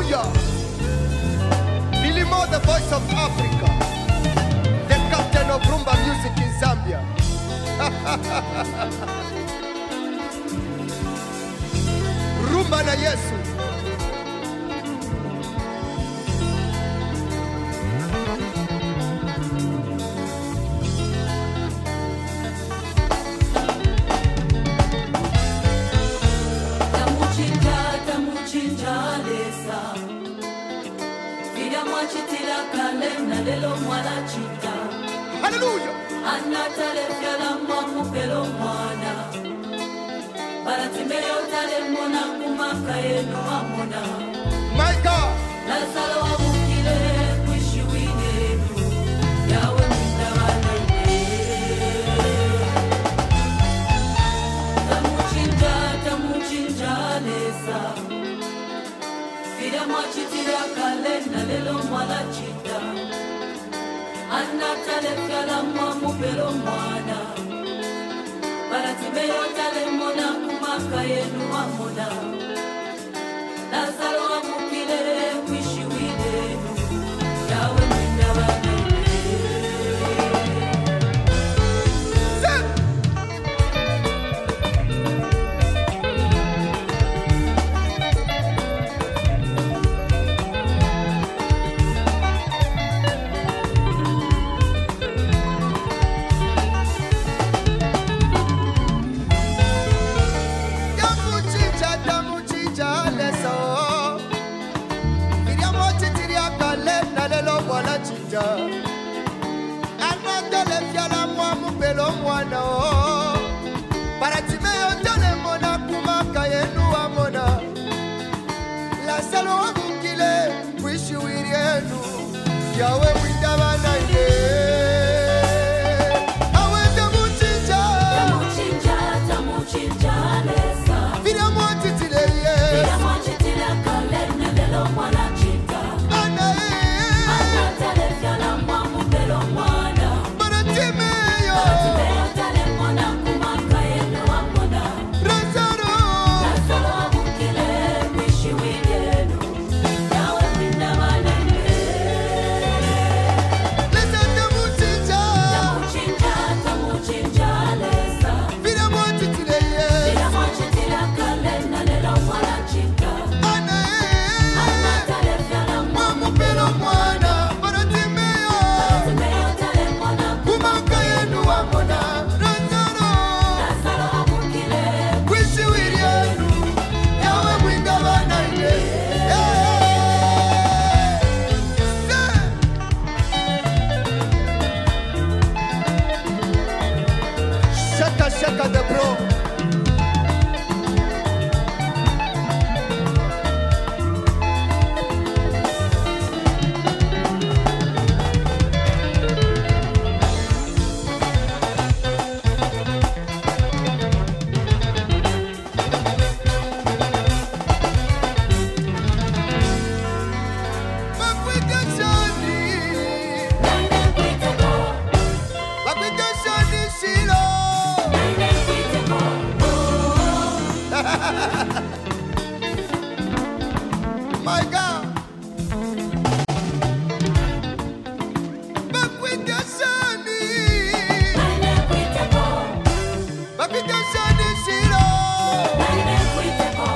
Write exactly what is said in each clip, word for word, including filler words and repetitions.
Hallelujah. Bilimo, the voice of Africa, the captain of rumba music in Zambia. Rumba na Yesu. Hallelujah. Anatale fiala mwamu pelo mwana Baratimeo tale mwana kumaka yeno amona My God. Lazalo wa mukile kuishi winenu Yawe mtawana ine Tamuchinja, tamuchinja lesa Fida mwachitira kalena lelo mwala chita Anatale fiala mwamu pelo mwana Baratimeo tale mwana kumaka yenu amona Lazaro wa mukile kuishi winenu Yawe mwinda wanaine Anatole fiala mwamu pelo mwana Baratimeo tale mwana kumaka yenu amona Lazaro wa mukile kuishi wirienu Yawe mwinda wanaine Awe tamuchinja Tamuchinja, tamuchinja lesa Vira mwachitile ye Vira mwachitile kalene lelo mwana chita Anatale fiala mwamu pelo mwana Baratimeo Baratimeo tale mwana kumaka yenu amona Lazaro Lazaro wa mukile kuishi winenu Yawe mwinda wanaine Leza tamuchinja Tamuchinja, tamuchinja lesa Vira mwachitile ye Vira mwachitile kalene lelo mwana chita Anatale fiala mwamu Pelo mwana Baratimeo Baratimeo tale mwana kumaka yenu amona Lazaro Lazaro wa mukile kuishi wirienu Yawe mwinda wanaine Shaka shaka the bro. Bakwita shani, Naine kwiteko bakwita shani shilo. Naine kwiteko My God. Bakwita shani, Naine kwiteko bakwita shani shilo. Naine kwiteko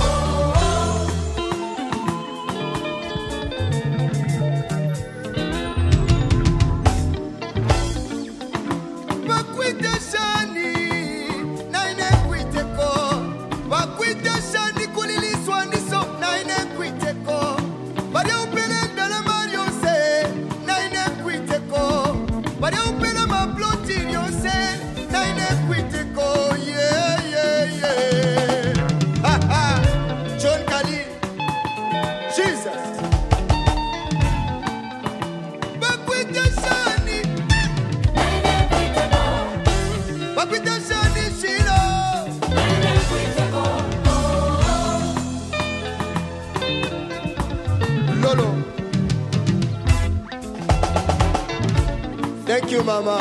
Bakwita shani, naine kwiteko. Bakwita shani kuliliswa niso, naine kwiteko. Baria upelenda na mariose, naine kwiteko. Baria upela maploti nyose, naine kwiteko. Yeah, yeah, yeah. Ha, ha. John Kali. Jesus. Bakwita shani, Naine kwiteko bakwita shani shilo. Naine kwiteko Lolo. Thank you, Mama.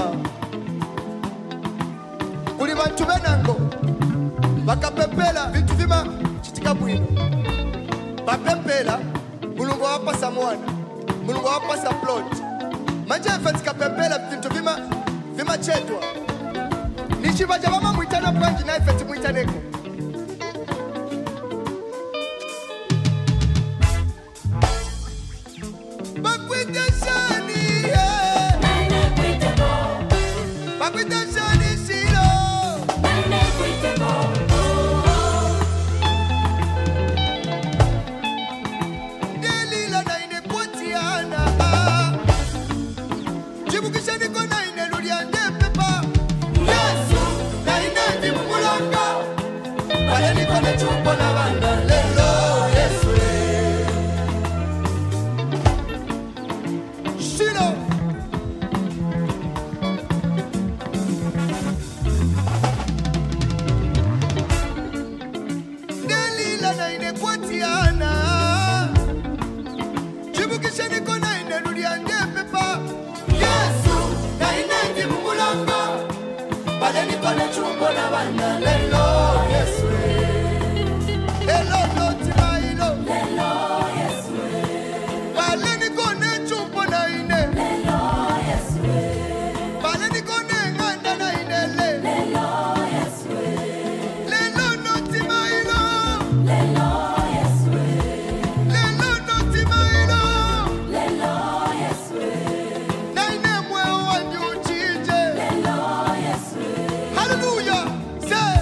Kuli bantu benango bakapepela vitu vima chitika bwino bapepela mulungu wapasa mwana, mulungu wapasa plot. Manje mfatika pempela vintu vima vima chetwa. Nishivaja vama muitana kwanji na ifeti muitaneko. Bakwita shani yeah. Nane kwite bo. Bakwita shani shiro. Nane kwite bo. Delila na ine potiana. Jibukisha niko na ine luliande pepa. Yesu na ine dimulanga. Pale niko na chupo na banda lelo Yesu. Shiro. Delila na ine potiana. Jibukisha niko na ine luliande pepa. Yesu na ine dimulanga. Pale niko na chupo na banda lelo Yesu. Lelo no timailo. Lelo Yesu. Pale niko na chupo na ine. Lelo Yesu. Pale niko na nganda na ine le. Lelo Yesu. Lelo no timailo. Lelo Yesu. Lelo no timailo. Lelo Yesu. Na ine mwe wanyu uchije. Lelo Yesu. Hallelujah. Say.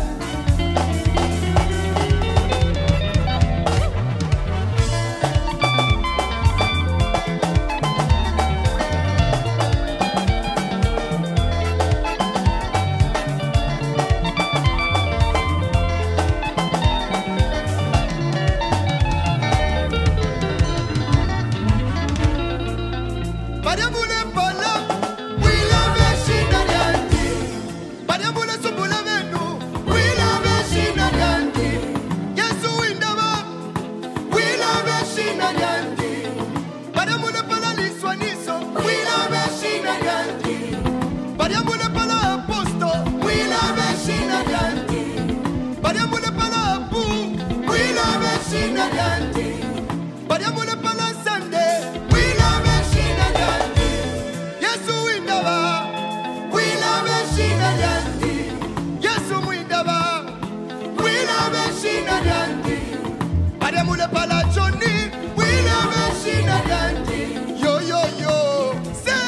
Mariamule pala, wila meshina nyanti. Mariamule subula venu, wila meshina nyanti. Yesu indaba, wila meshina nyanti. Mariamule pala liswa niso, wila meshina nyanti. Mariamule pala aposto, wila meshina nyanti. Mariamule pala apu, wila meshina nyanti. Mariamule pala sande, wila meshina nyanti. Yesu indaba, wila meshina nyanti. Yesu mwindaba, wila meshina nyanti. Mariamule pala choni, wila meshina nyanti. Yo yo yo, say.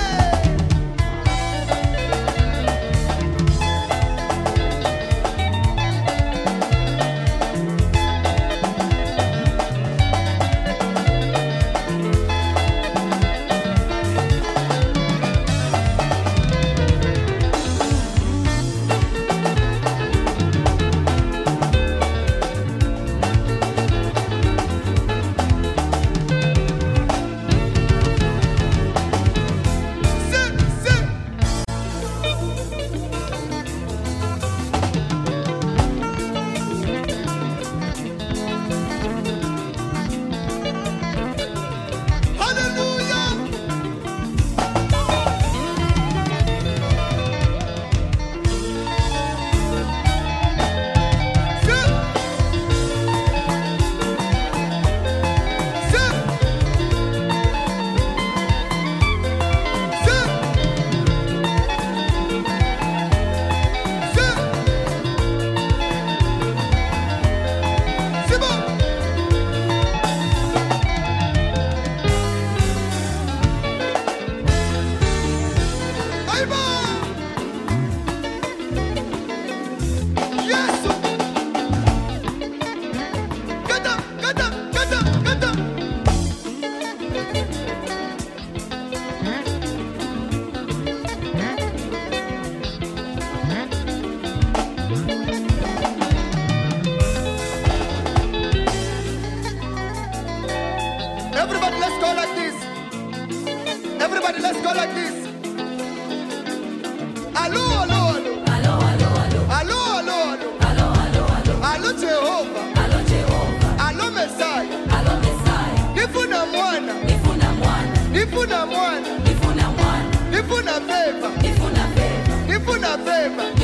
Sit, sit. Hallelujah. Sit. Sit. Sit. Sit. Sit. Aiba. Yesu. Kata, kata, kata, kata. Everybody, let's go like this. Everybody, let's go like this. Allo, allo, allo. Allo, allo, allo. Allo, allo, allo. Allo, allo, allo. Allo, Jehovah. Allo, Jehovah. Allo, Messiah. Allo, Messiah. Nifuna mwana. Nifuna mwana. Nifuna mwana. Nifuna mwana. Nifuna favor. Nifuna favor. Nifuna favor.